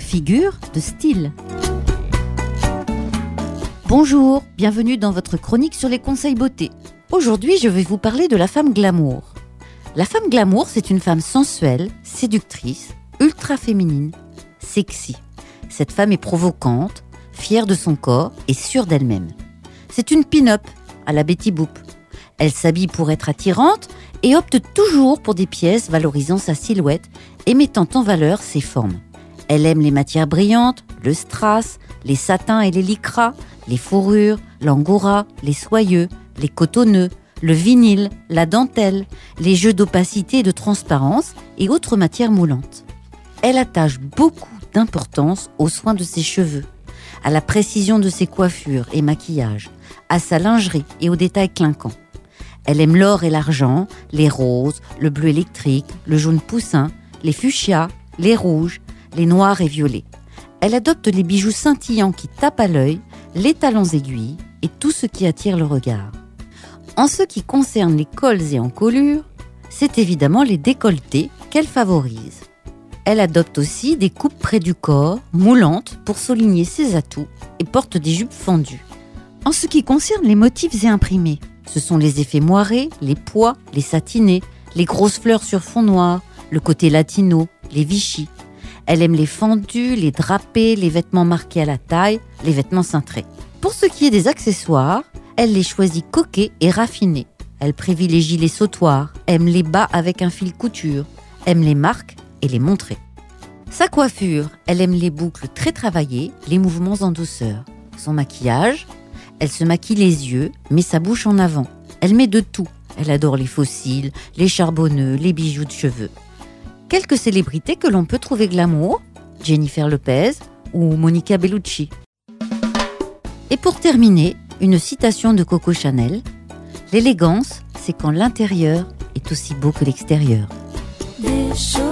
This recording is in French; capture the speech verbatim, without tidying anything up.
figure de style. Bonjour, bienvenue dans votre chronique sur les conseils beauté. Aujourd'hui, je vais vous parler de la femme glamour. La femme glamour, c'est une femme sensuelle, séductrice, ultra féminine, sexy. Cette femme est provocante, fière de son corps et sûre d'elle-même. C'est une pin-up à la Betty Boop. Elle s'habille pour être attirante et opte toujours pour des pièces valorisant sa silhouette et mettant en valeur ses formes. Elle aime les matières brillantes, le strass, les satins et les lycras, les fourrures, l'angora, les soyeux, les cotonneux, le vinyle, la dentelle, les jeux d'opacité et de transparence et autres matières moulantes. Elle attache beaucoup d'importance aux soins de ses cheveux, à la précision de ses coiffures et maquillages, à sa lingerie et aux détails clinquants. Elle aime l'or et l'argent, les roses, le bleu électrique, le jaune poussin, les fuchsias, les rouges, les noirs et violets. Elle adopte les bijoux scintillants qui tapent à l'œil, les talons aiguilles et tout ce qui attire le regard. En ce qui concerne les cols et encolures, c'est évidemment les décolletés qu'elle favorise. Elle adopte aussi des coupes près du corps, moulantes pour souligner ses atouts et porte des jupes fendues. En ce qui concerne les motifs et imprimés, ce sont les effets moirés, les pois, les satinés, les grosses fleurs sur fond noir, le côté latino, les Vichy. Elle aime les fendus, les drapés, les vêtements marqués à la taille, les vêtements cintrés. Pour ce qui est des accessoires, elle les choisit coquets et raffinés. Elle privilégie les sautoirs, aime les bas avec un fil couture, aime les marques et les montrer. Sa coiffure, elle aime les boucles très travaillées, les mouvements en douceur. Son maquillage, elle se maquille les yeux, met sa bouche en avant. Elle met de tout. Elle adore les fossiles, les charbonneux, les bijoux de cheveux. Quelques célébrités que l'on peut trouver glamour, Jennifer Lopez ou Monica Bellucci. Et pour terminer, une citation de Coco Chanel. L'élégance, c'est quand l'intérieur est aussi beau que l'extérieur. Des choses